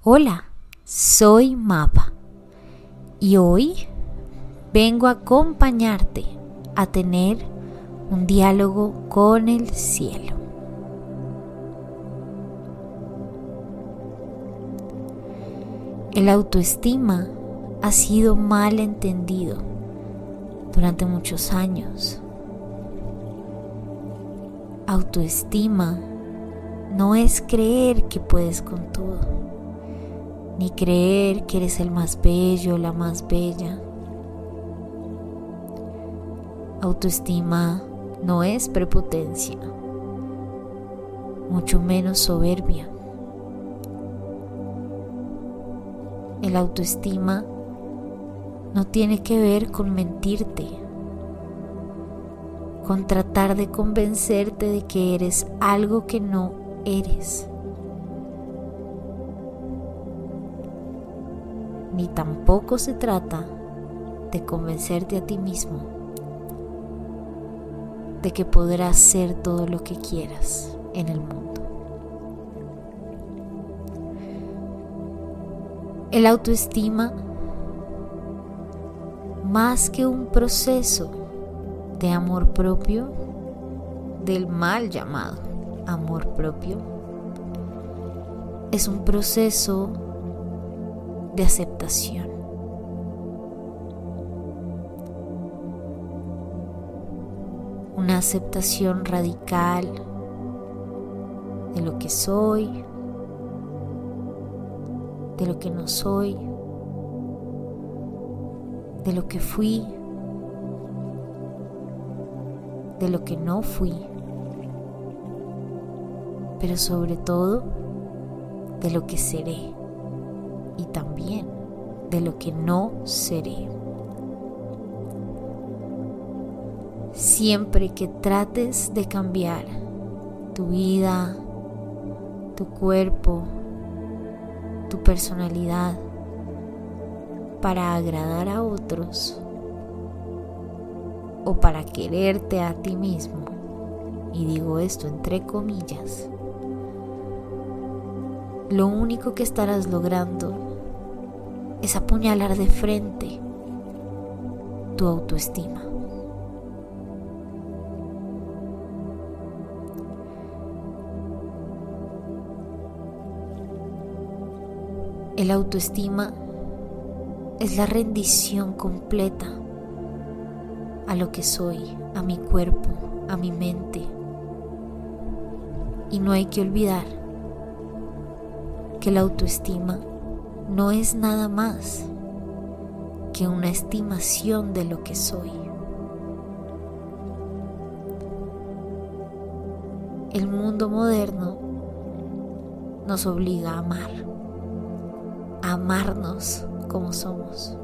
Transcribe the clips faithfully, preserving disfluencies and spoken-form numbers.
Hola, soy Mapa y hoy vengo a acompañarte a tener un diálogo con el cielo. El autoestima ha sido mal entendido durante muchos años. Autoestima no es creer que puedes con todo, ni creer que eres el más bello o la más bella. Autoestima no es prepotencia, mucho menos soberbia. El autoestima no tiene que ver con mentirte, con tratar de convencerte de que eres algo que no eres. Ni tampoco se trata de convencerte a ti mismo de que podrás ser todo lo que quieras en el mundo. El autoestima, más que un proceso de amor propio, del mal llamado amor propio, es un proceso de aceptación. Una aceptación radical de lo que soy, de lo que no soy, de lo que fui, de lo que no fui, pero sobre todo de lo que seré y también de lo que no seré. Siempre que trates de cambiar tu vida, tu cuerpo, tu personalidad para agradar a otros o para quererte a ti mismo, y digo esto entre comillas, lo único que estarás logrando es apuñalar de frente tu autoestima. El autoestima es la rendición completa a lo que soy, a mi cuerpo, a mi mente. Y no hay que olvidar que la autoestima no es nada más que una estimación de lo que soy. El mundo moderno nos obliga a amar, a amarnos como somos.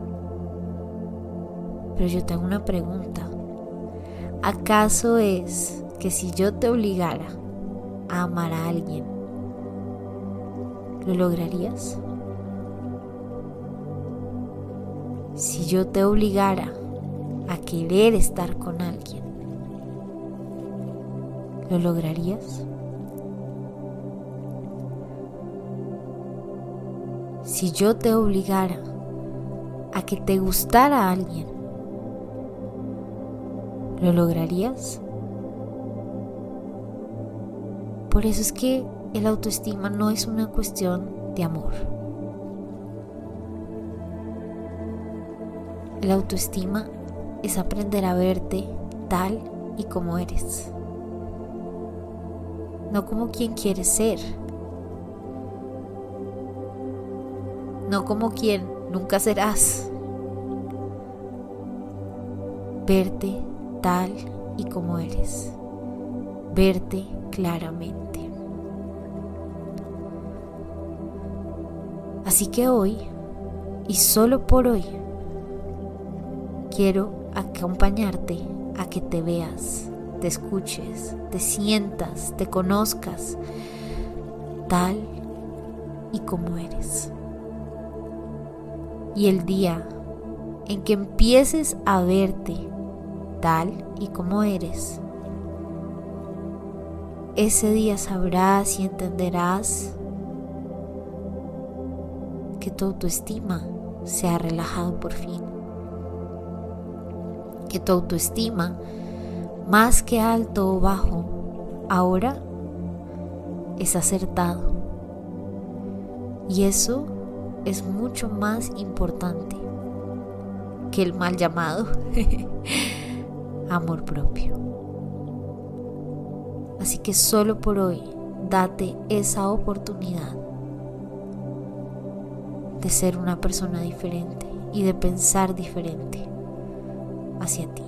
Pero yo tengo una pregunta. ¿Acaso es que si yo te obligara a amar a alguien, lo lograrías? Si yo te obligara a querer estar con alguien, ¿lo lograrías? Si yo te obligara a que te gustara a alguien, ¿lo lograrías? Por eso es que el autoestima no es una cuestión de amor. El autoestima es aprender a verte tal y como eres, no como quien quieres ser, no como quien nunca serás. Verte tal y como eres, verte claramente. Así que hoy, y solo por hoy, quiero acompañarte a que te veas, te escuches, te sientas, te conozcas tal y como eres. Y el día en que empieces a verte tal y como eres, ese día sabrás y entenderás que tu autoestima se ha relajado por fin. Que tu autoestima, más que alto o bajo, ahora es acertado. Y eso es mucho más importante que el mal llamado amor propio. Así que solo por hoy, date esa oportunidad de ser una persona diferente y de pensar diferente hacia ti.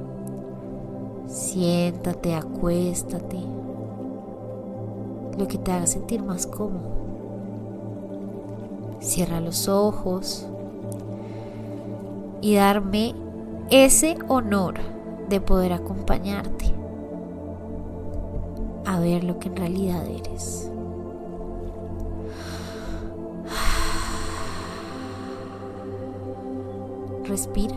Siéntate, acuéstate, lo que te haga sentir más cómodo. Cierra los ojos y darme ese honor de poder acompañarte a ver lo que en realidad eres. Respira.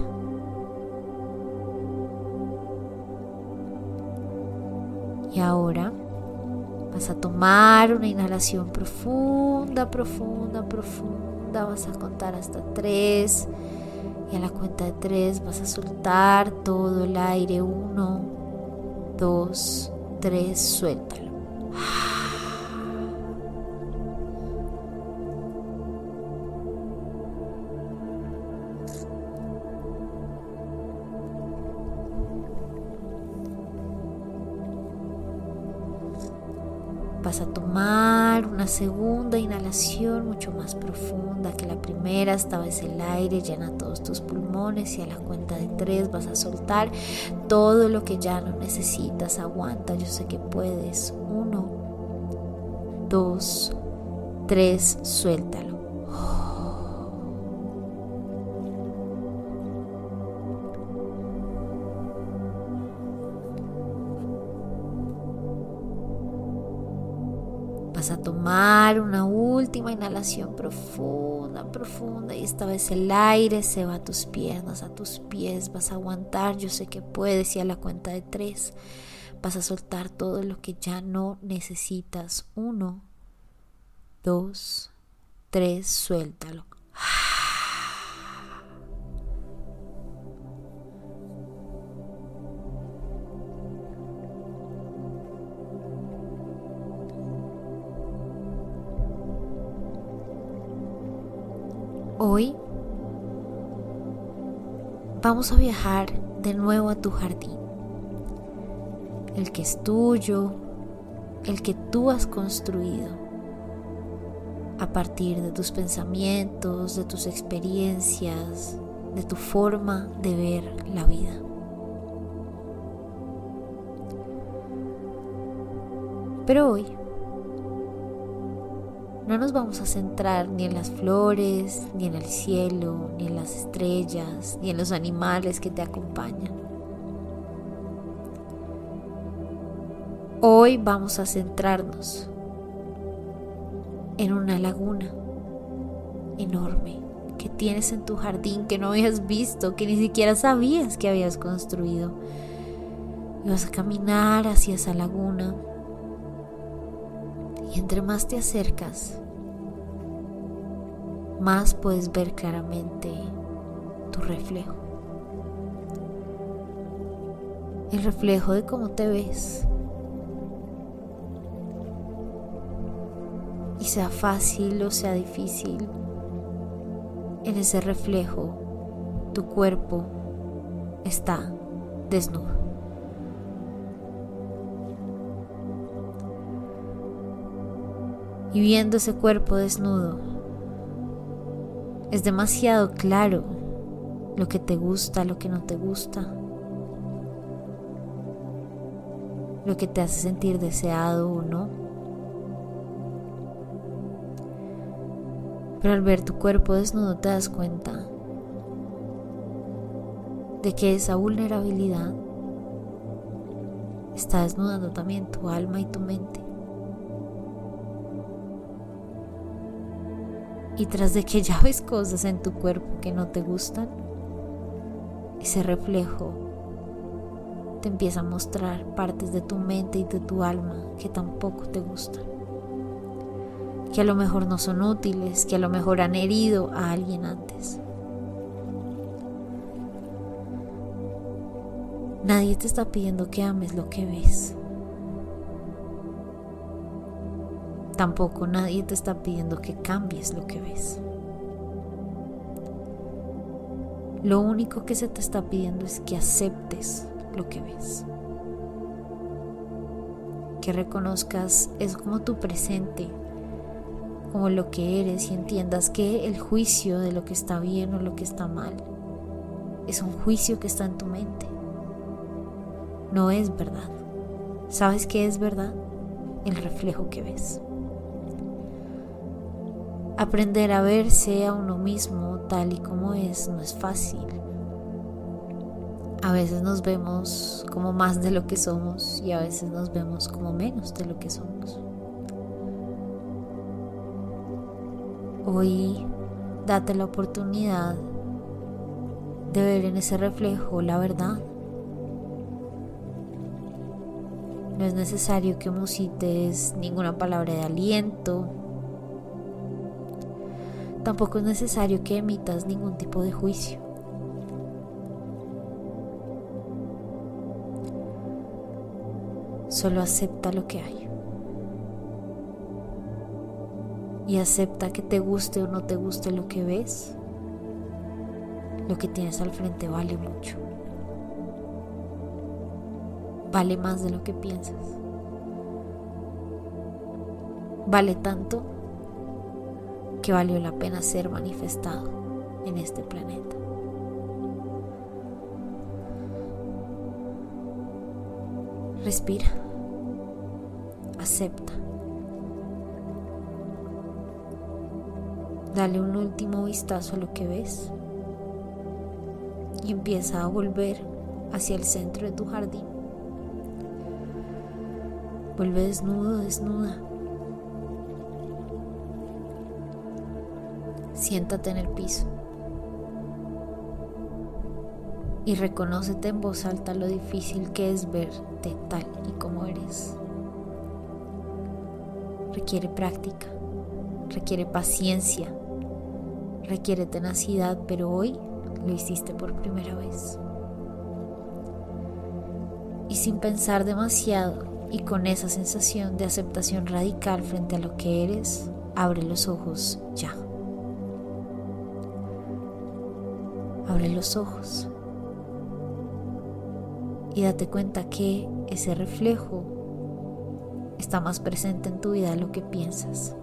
Y ahora vas a tomar una inhalación profunda, profunda, profunda. Vas a contar hasta tres. Y a la cuenta de tres vas a soltar todo el aire. Uno, dos, tres, suéltalo. Vas a tomar una segunda inhalación mucho más profunda que la primera. Esta vez el aire llena todos tus pulmones y a la cuenta de tres vas a soltar todo lo que ya no necesitas. Aguanta, yo sé que puedes. Uno, dos, tres, suéltalo. Vas a tomar una última inhalación profunda, profunda y esta vez el aire se va a tus piernas, a tus pies. Vas a aguantar, yo sé que puedes y a la cuenta de tres vas a soltar todo lo que ya no necesitas. Uno, dos, tres, suéltalo. Hoy vamos a viajar de nuevo a tu jardín, el que es tuyo, el que tú has construido a partir de tus pensamientos, de tus experiencias, de tu forma de ver la vida. Pero hoy no nos vamos a centrar ni en las flores, ni en el cielo, ni en las estrellas, ni en los animales que te acompañan. Hoy vamos a centrarnos en una laguna enorme que tienes en tu jardín, que no habías visto, que ni siquiera sabías que habías construido. Y vas a caminar hacia esa laguna. Y entre más te acercas, más puedes ver claramente tu reflejo. El reflejo de cómo te ves. Y sea fácil o sea difícil, en ese reflejo tu cuerpo está desnudo. Y viendo ese cuerpo desnudo, es demasiado claro lo que te gusta, lo que no te gusta, lo que te hace sentir deseado o no. Pero al ver tu cuerpo desnudo te das cuenta de que esa vulnerabilidad está desnudando también tu alma y tu mente. Y tras de que ya ves cosas en tu cuerpo que no te gustan, ese reflejo te empieza a mostrar partes de tu mente y de tu alma que tampoco te gustan. que a lo mejor no son útiles, que a lo mejor han herido a alguien antes. Nadie te está pidiendo que ames lo que ves. Tampoco nadie te está pidiendo que cambies lo que ves. Lo único que se te está pidiendo es que aceptes lo que ves. Que reconozcas eso como tu presente, como lo que eres, y entiendas que el juicio de lo que está bien o lo que está mal es un juicio que está en tu mente. No es verdad. ¿Sabes qué es verdad? El reflejo que ves. Aprender a verse a uno mismo tal y como es no es fácil. A veces nos vemos como más de lo que somos y a veces nos vemos como menos de lo que somos. Hoy date la oportunidad de ver en ese reflejo la verdad. No es necesario que musites ninguna palabra de aliento. Tampoco es necesario que emitas ningún tipo de juicio. Solo acepta lo que hay. Y acepta que te guste o no te guste lo que ves. Lo que tienes al frente vale mucho. Vale más de lo que piensas. Vale tanto que valió la pena ser manifestado en este planeta. Respira. Acepta. Dale un último vistazo a lo que ves y empieza a volver hacia el centro de tu jardín. Vuelve desnudo, desnuda. Siéntate en el piso y reconócete en voz alta lo difícil que es verte tal y como eres. Requiere práctica, requiere paciencia, requiere tenacidad, pero hoy lo hiciste por primera vez. Y sin pensar demasiado y con esa sensación de aceptación radical frente a lo que eres, abre los ojos ya. Abre los ojos y date cuenta que ese reflejo está más presente en tu vida de lo que piensas.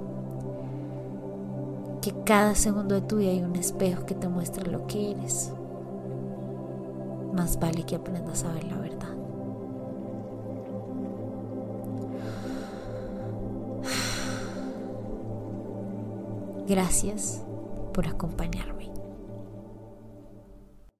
Que cada segundo de tu vida hay un espejo que te muestra lo que eres. Más vale que aprendas a ver la verdad. Gracias por acompañarme.